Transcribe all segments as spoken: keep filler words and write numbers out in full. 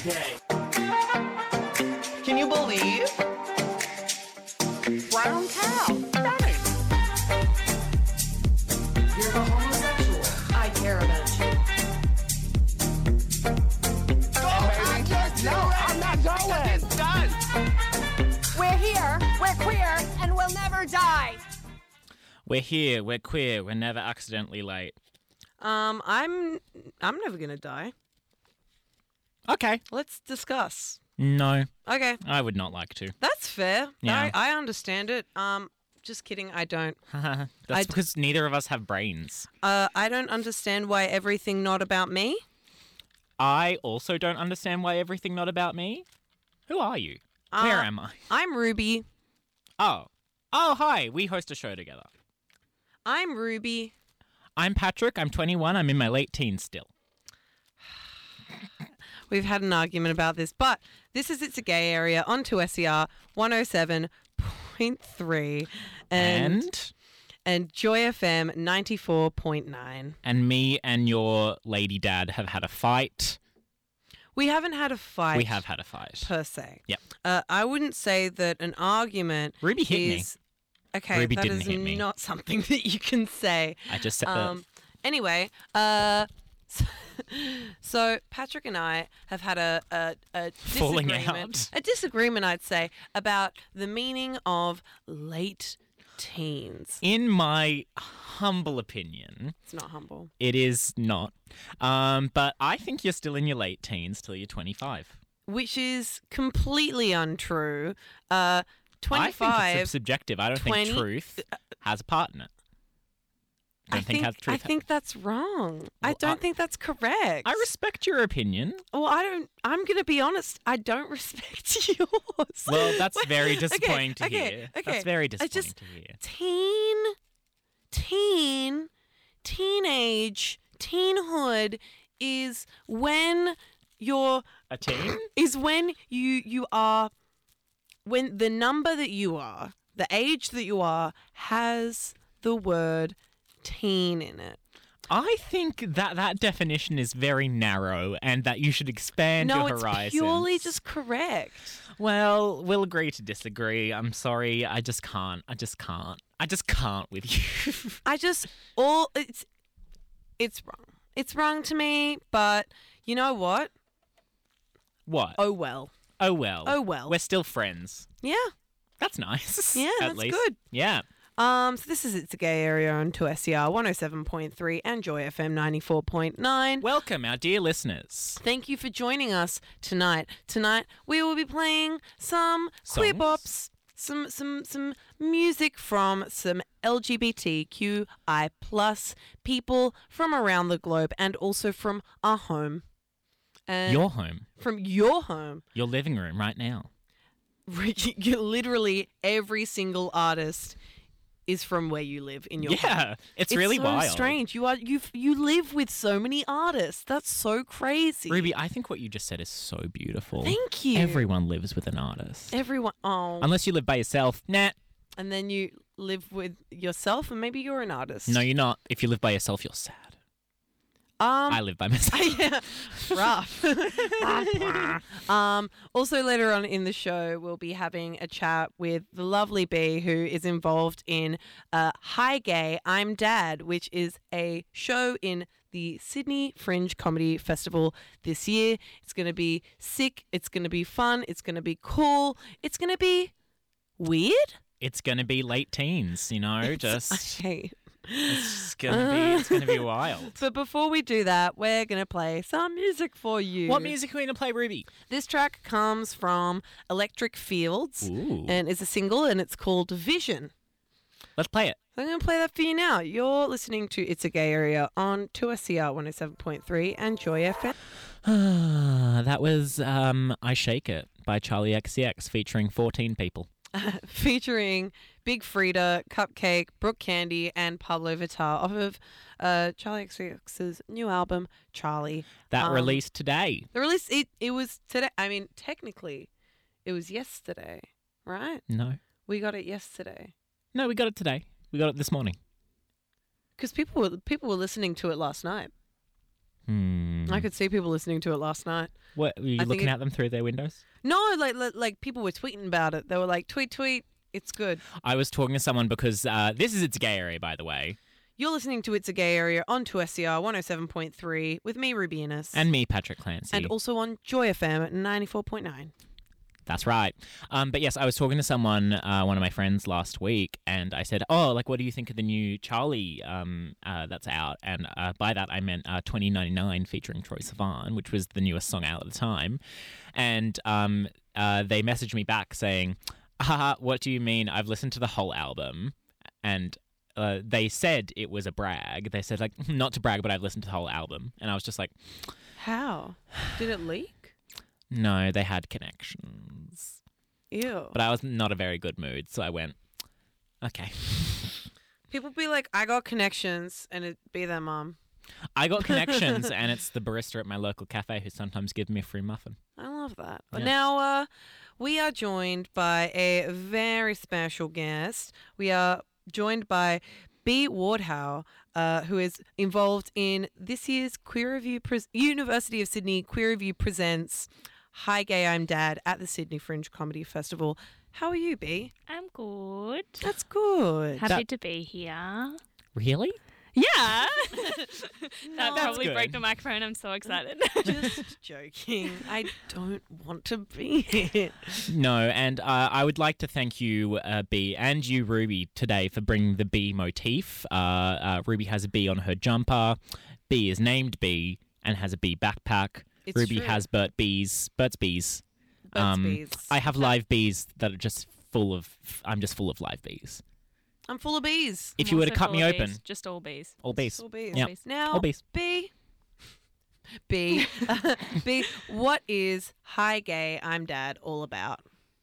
gay. Can you believe? Brown cow. Nice. You're a homosexual. I care about you. Go, I just no, I'm not going. It's done. We're here, we're queer, and we'll never die. We're here, we're queer, we're never accidentally late. Um, I'm I'm never gonna die. Okay. Let's discuss. No, Okay, I would not like to. that's fair. Yeah. I, I understand it. Um, just kidding. I don't. That's I- because neither of us have brains. Uh, I don't understand why everything not about me. I also don't understand why everything not about me. Who are you? Where Uh, am I? I'm Ruby. Oh. Oh, hi. We host a show together. I'm Ruby. I'm Patrick. I'm twenty-one. I'm in my late teens still. We've had an argument about this, but this is It's a Gay Area on two S E R one oh seven point three and And? and Joy F M ninety-four point nine. And me and your lady dad have had a fight. We haven't had a fight. We have had a fight. per se. Yep. Uh, I wouldn't say that an argument Ruby hit me. is okay. Ruby that didn't is hit me. not something that you can say. I just said Um. Anyway, uh, so, so Patrick and I have had a a, a Falling disagreement. out. A disagreement, I'd say, about the meaning of late teens. in my humble opinion, It's not humble. it is not. Um, but I think you're still in your late teens till you're twenty-five. Which is completely untrue. Uh, I think twenty-five. it's subjective. I don't twenty think truth has a part in it. I don't I think, think has truth. I think that's wrong. I Well, don't I- think that's correct. I respect your opinion. Well, I don't. I'm going to be honest. I don't respect yours. Well, that's Wait, very okay, disappointing to okay, hear. Okay. That's very I disappointing just to hear. teen, teen, teenage, teenhood is when you're A teen? is when you you are when the number that you are, the age that you are, has the word teen in it. I think that that definition is very narrow and that you should expand No, your it's horizons. purely just correct. Well, we'll agree to disagree. I'm sorry. I just can't. I just can't. I just can't with you. I just all it's it's wrong. It's wrong to me, but you know what? What? Oh well. Oh well. Oh well. We're still friends. Yeah. That's nice. Yeah, at that's least. good. Yeah. Um, so this is It's a Gay Area on two S E R one oh seven point three and Joy F M ninety-four point nine. Welcome, our dear listeners. Thank you for joining us tonight. Tonight we will be playing some queer Songs? bops, some some some music from some L G B T Q I plus people from around the globe and also from our home. And Your home. from your home. Your living room right now. You literally every single artist is from where you live in your home. Yeah. It's, really so wild. strange. You are you you live with so many artists. That's so crazy. Ruby, I think what you just said is so beautiful. Thank you. Everyone lives with an artist. Everyone. Oh, Unless you live by yourself. Nah. and then you live with yourself, and maybe you're an artist. No, you're not. If you live by yourself, you're sad. Um. I live by myself. yeah, rough. um, also, later on in the show, we'll be having a chat with the lovely Bee, who is involved in uh, Hi Gay, I'm Dad, which is a show in the Sydney Fringe Comedy Festival this year. It's going to be sick. It's going to be fun. It's going to be cool. It's going to be weird. It's going to be late teens, you know, just Okay. it's going to be it's going to be wild. But before we do that, we're going to play some music for you. What music are we going to play, Ruby? This track comes from Electric Fields Ooh. and is a single, and it's called Vision. Let's play it. So I'm going to play that for you now. You're listening to It's a Gay Area on two S E R one oh seven point three and Joy F M. That was um, I Shake It by Charlie X C X featuring fourteen people. Featuring Big Frida, Cupcake, Brooke Candy, and Pablo Vittar off of uh, Charlie X C X's new album, Charlie. That Um, released today. The release, it, it was today. I mean, technically, it was yesterday, right? No. We got it yesterday. No, we got it today. We got it this morning. Because people were, people were listening to it last night. Hmm. I could see people listening to it last night. What, were you I think looking it- at them through their windows? No, like like, like people were tweeting about it. They were like, tweet, tweet. It's good. I was talking to someone because uh, this is It's a Gay Area, by the way. You're listening to It's a Gay Area on two S C R one oh seven point three with me, Ruby Innes. And me, Patrick Clancy. And also on Joy F M at ninety-four point nine. That's right. Um, but yes, I was talking to someone, uh, one of my friends last week, and I said, oh, like, what do you think of the new Charlie um, uh, that's out? And uh, by that, I meant uh, twenty ninety-nine featuring Troye Sivan, which was the newest song out at the time. And um, uh, they messaged me back saying, haha, what do you mean? I've listened to the whole album. And uh, they said it was a brag. They said, like, not to brag, but I've listened to the whole album. And I was just like, How? Did it leak? no, they had connections. Ew. But I was not a very good mood, so I went, okay. People be like, I got connections, and it be their mum. I got connections, and it's the barista at my local cafe who sometimes gives me a free muffin. I love that. But Yeah. now uh, we are joined by a very special guest. We are joined by B. Wardhowe, uh, who is involved in this year's Queer Review Pres- University of Sydney Queer Review Presents Hi Gay I'm Dad at the Sydney Fringe Comedy Festival. How are you, B? I'm good. That's good. Happy That- to be here. Really? Yeah. that That's probably good. broke the microphone. I'm so excited. Just joking. I don't want to be here. No, and uh, I would like to thank you, uh, B, and you, Ruby, today for bringing the bee motif. Uh, uh, Ruby has a bee on her jumper. B is named B and has a bee backpack. It's Ruby true. has Burt bees. Burt's bees. Burt's bees. I have live bees that are just full of. I'm just full of live bees. I'm full of bees. If I'm you were to also cut full me of open, bees, just all bees. all bees. All bees. Yep. Now, All bees. B. B. B. What is Hi Gay I'm Dad all about?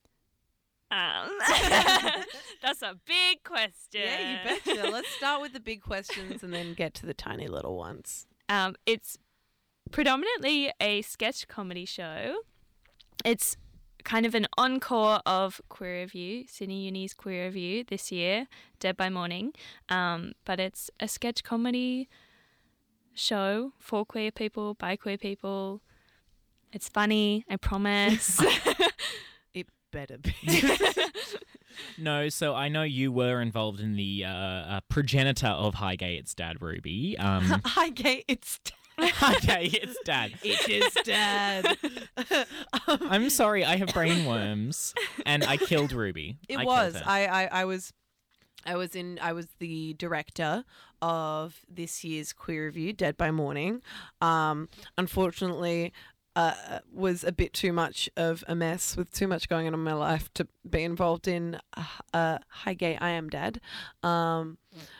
Um, that's a big question. Yeah, you betcha. Let's start with the big questions and then get to the tiny little ones. Um, it's predominantly a sketch comedy show. It's kind of an encore of Queer Review, Sydney Uni's Queer Review this year, Dead by Morning. Um, but it's a sketch comedy show for queer people, by queer people. It's funny, I promise. It better be. No, so I know you were involved in the uh, uh, progenitor of Hi Gay It's Dad, Ruby. Um, Hi Gay, it's Hi Gay It's Dad. it is Dad. I'm sorry, I have brainworms, and I killed Ruby. It I was. Killed her. I, I, I was I was in I was the director of this year's Queer Review, Dead by Morning. Um, unfortunately, uh, was a bit too much of a mess with too much going on in my life to be involved in. Uh, uh, Hi Gay, I Am Dad. Um,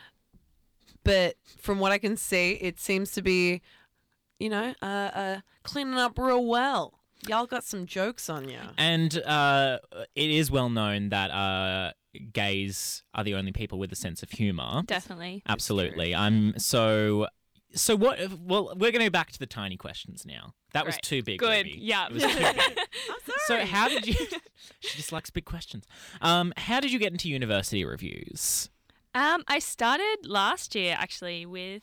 but from what I can see, it seems to be, you know, uh, uh, cleaning up real well. Y'all got some jokes on you. And uh, it is well known that uh, gays are the only people with a sense of humour. Definitely. Absolutely. I'm so. So what? Well, we're going to go back to the tiny questions now. That was Great. too big. Good. Ruby. Yeah. It was too big. I'm So sorry. how did you? She just likes big questions. Um, how did you get into university reviews? Um, I started last year actually with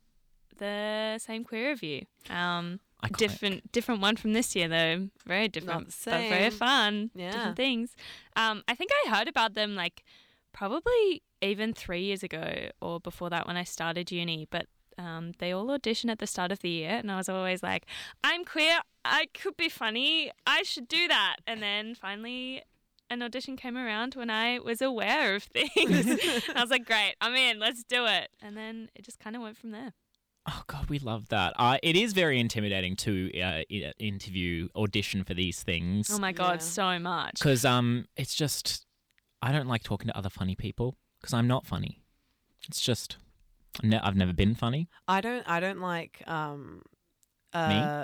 the same Queer Review. Um, Iconic. different, different one from this year though. Very different, the but very same. fun. Yeah. Different things. Um, I think I heard about them like probably even three years ago or before that when I started uni. But um, they all audition at the start of the year, and I was always like, "I'm queer. I could be funny. I should do that." And then finally, an audition came around when I was aware of things. And I was like, great, I'm in, let's do it. And then it just kind of went from there. Oh God, we love that. Uh, it is very intimidating to uh, i- interview, audition for these things. Oh my God, Yeah. so much. Because um, it's just I don't like talking to other funny people because I'm not funny. It's just I've ne- I've never been funny. I don't. I don't like. Um, uh,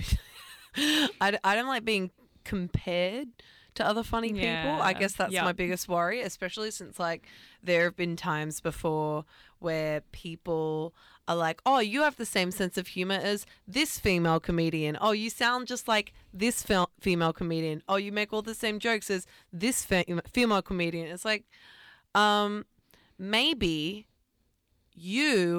I, d- I don't like being compared to other funny people. I Yeah, guess that's yep. my biggest worry, especially since like there have been times before where people are like, "Oh, you have the same sense of humor as this female comedian. Oh, you sound just like this fel- female comedian. Oh, you make all the same jokes as this fe- female comedian." It's like, um, maybe you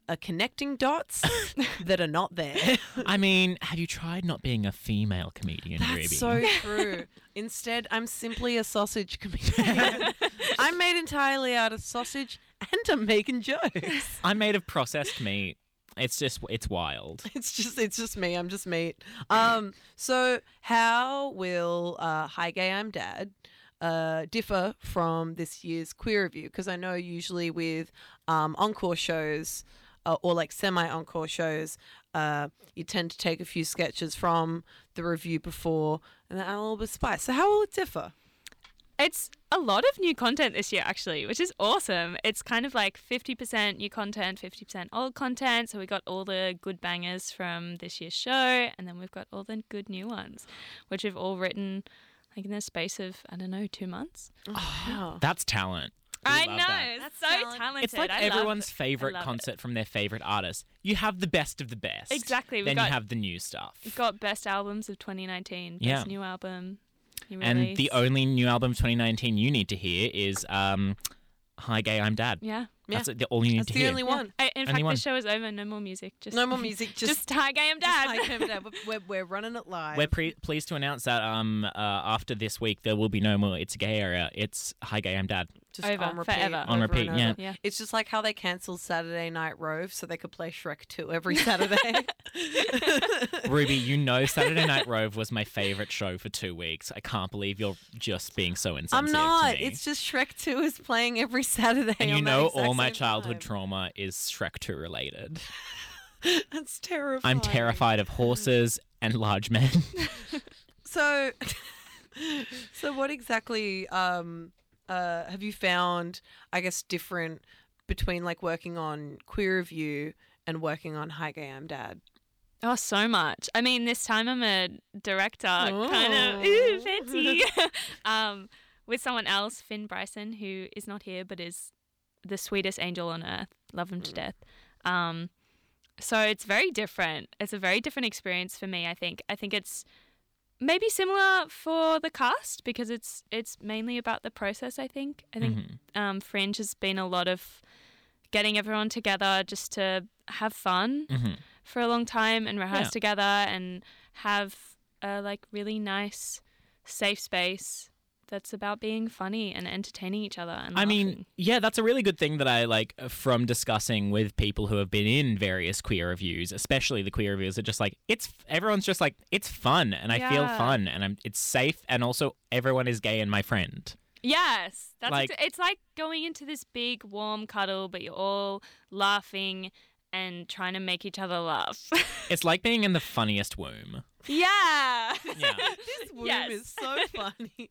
are connecting dots that are not there. I mean, have you tried not being a female comedian, Ruby? That's so true. Instead, I'm simply a sausage comedian. I'm made entirely out of sausage and I'm making jokes. I'm made of processed meat. It's just, it's wild. It's just, it's just me. I'm just meat. Um, so how will uh, Hi Gay I'm Dad uh, differ from this year's Queer Review? Because I know usually with um, encore shows uh, or like semi-encore shows, uh, you tend to take a few sketches from the review before and then add a little bit of spice. So how will it differ? It's a lot of new content this year, actually, which is awesome. It's kind of like fifty percent new content, fifty percent old content. So we got all the good bangers from this year's show, and then we've got all the good new ones, which we've all written like in the space of, I don't know, two months. Wow. That's talent. I love know. that. It's That's so talent. talented. It's like I love everyone's it. favorite I love concert from their favorite artist. You have the best of the best. Exactly. We Then got- you have the new stuff. We've got best albums of twenty nineteen, best Yeah. new album. New And release. the only new album of twenty nineteen you need to hear is um, Hi Gay I'm Dad. Yeah. That's the, all you need That's to the hear. only one. I, in Only fact, one. the show is over. No more music. Just No more music. Just, Just Hi Gay I'm Dad. Hi Gay I'm Dad. We're, we're running it live. We're pre- pleased to announce that um, uh, after this week there will be no more It's a Gay Area. It's Hi Gay I'm Dad. Just Over, on repeat, forever. On over repeat, and yeah. over. Yeah. It's just like how they cancelled Saturday Night Rove so they could play Shrek two every Saturday. Ruby, you know Saturday Night Rove was my favourite show for two weeks. I can't believe you're just being so I'm insensitive not. to me. It's just Shrek two is playing every Saturday. and you on that know exact all my same childhood time. trauma is Shrek two related. That's terrifying. I'm terrified of horses and large men. So, so what exactly um, uh, have you found, I guess, different between like working on Queer Review and working on Hi Gay I'm Dad? Oh, so much. I mean, this time I'm a director, kind of Oh. ooh, fancy, um, with someone else, Finn Bryson, who is not here but is the sweetest angel on earth. Love him to death. Um, so it's very different. It's a very different experience for me. I think. I think it's maybe similar for the cast because it's it's mainly about the process. I think. I think Mhm. um, Fringe has been a lot of getting everyone together just to have fun Mhm. for a long time and rehearse Yeah. together and have a like really nice safe space that's about being funny and entertaining each other and I mean, laughing. yeah, that's a really good thing that I like from discussing with people who have been in various queer reviews, especially the queer reviews. Are just like it's everyone's just like it's fun and I feel Yeah. fun and I'm it's safe and also everyone is gay and my friend. Yes, that's Like- ex- it's like going into this big warm cuddle, but you're all laughing and trying to make each other laugh. It's like being in the funniest womb. yeah. Yeah. This womb Yes. is so funny.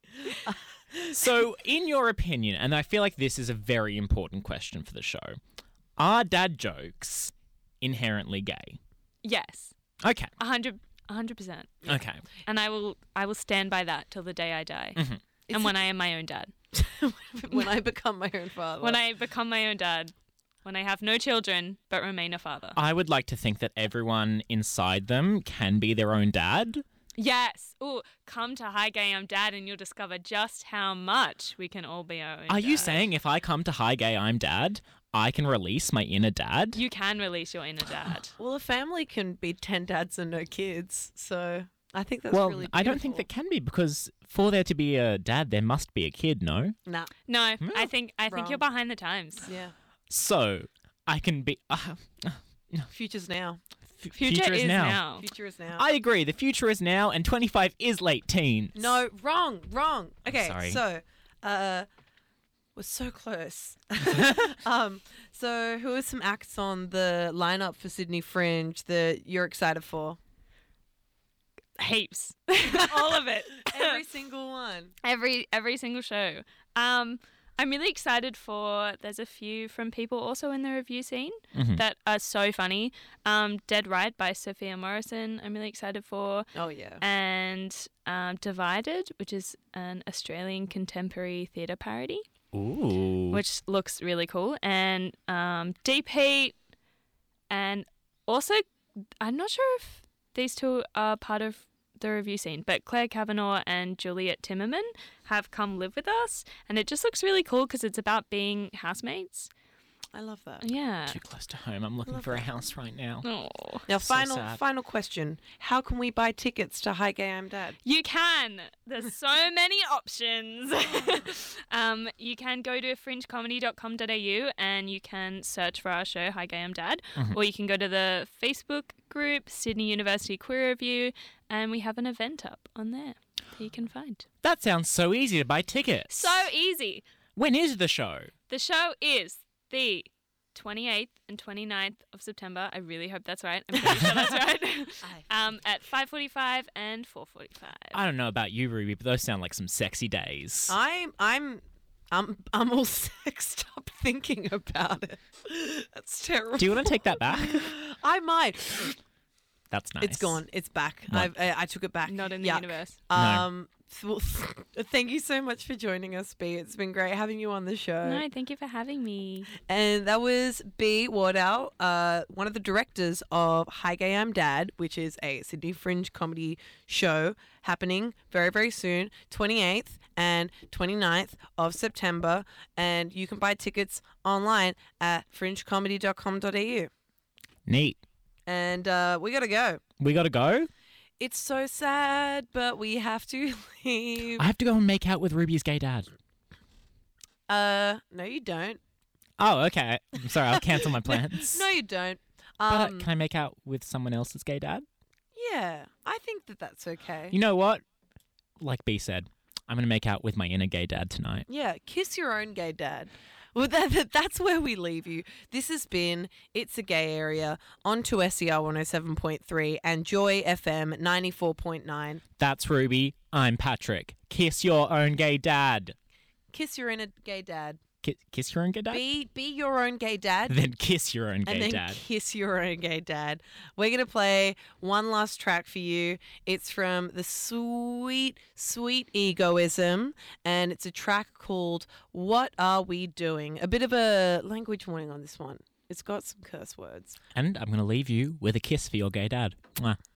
So, in your opinion, and I feel like this is a very important question for the show, are dad jokes inherently gay? Yes, Okay. a hundred, a hundred percent. Okay. And I will, I will stand by that till the day I die, Mhm. and when I am my own dad. When I become my own father. When I become my own dad, when I have no children but remain a father. I would like to think that everyone inside them can be their own dad. Yes. Oh, come to Hi Gay I'm Dad and you'll discover just how much we can all be our own Are you dad. saying if I come to Hi Gay I'm Dad, I can release my inner dad? You can release your inner dad. Well, a family can be ten dads and no kids, so I think that's well, really beautiful. I don't think that can be because for there to be a dad, there must be a kid, no? Nah, No, Hmm. I think I think you're Wrong. behind the times. yeah. So I can be. Uh, Future's now. f- Future, is now. now. Future is now. I agree. The future is now, and twenty-five is late teens. No, wrong, wrong. Okay, sorry. so uh we're so close. um, so who are some acts on the lineup for Sydney Fringe that you're excited for? Heaps. All of it. Every single one. every every single show. Um, I'm really excited for. There's a few from people also in the review scene Mhm. that are so funny. Um, Dead Right by Sophia Morrison. I'm really excited for, Oh yeah. and um, Divided, which is an Australian contemporary theatre parody, Ooh. which looks really cool, and um, Deep Heat, and also I'm not sure if these two are part of the review scene, but Claire Kavanagh and Juliet Timmerman have come live with us, and it just looks really cool because it's about being housemates. I love that. Yeah. Too close to home. I'm looking Love for a that. house right now. Oh. Now, So final sad. final question: how can we buy tickets to Hi Gay I'm Dad? You can. There's so many options. um, you can go to fringe comedy dot com dot a u and you can search for our show, Hi Gay I'm Dad. Mhm. Or you can go to the Facebook group, Sydney University Queer Review, and we have an event up on there that you can find. That sounds so easy to buy tickets. So easy. When is the show? The show is the twenty-eighth and twenty-ninth of September. I really hope that's right. I'm pretty sure that's right. um, at five forty-five and four forty-five. I don't know about you, Ruby, but those sound like some sexy days. I'm I'm I'm I'm all sexed up thinking about it. That's terrible. Do you want to take that back? I might. That's nice. It's gone. It's back. What? I've, I I took it back. Not in the Yuck. universe. No. Um. th- Thank you so much for joining us, B. It's been great having you on the show. No, thank you for having me. And that was B. Wardow, uh, one of the directors of Hi Gay I'm Dad, which is a Sydney Fringe comedy show happening very, very soon, twenty-eighth and twenty-ninth of September. And you can buy tickets online at fringe comedy dot com dot a u. Neat. And uh, we got to go. We got to go? It's so sad, but we have to leave. I have to go and make out with Ruby's gay dad. Uh, no, you don't. Oh, okay. I'm sorry. I'll cancel my plans. No, you don't. But uh, Um, can I make out with someone else's gay dad? yeah, I think that that's okay. You know what? Like B said, I'm going to make out with my inner gay dad tonight. Yeah, kiss your own gay dad. Well, that, that, that's where we leave you. This has been It's a Gay Area on to S E R one oh seven point three and Joy F M ninety-four point nine. That's Ruby. I'm Patrick. Kiss your own gay dad. Kiss your inner gay dad. Ki- kiss your own gay dad? Be be your own gay dad. Then kiss your own gay and then dad. kiss your own gay dad. We're going to play one last track for you. It's from the sweet, sweet Egoism, and it's a track called What Are We Doing? A bit of a language warning on this one. It's got some curse words. And I'm going to leave you with a kiss for your gay dad. Mwah.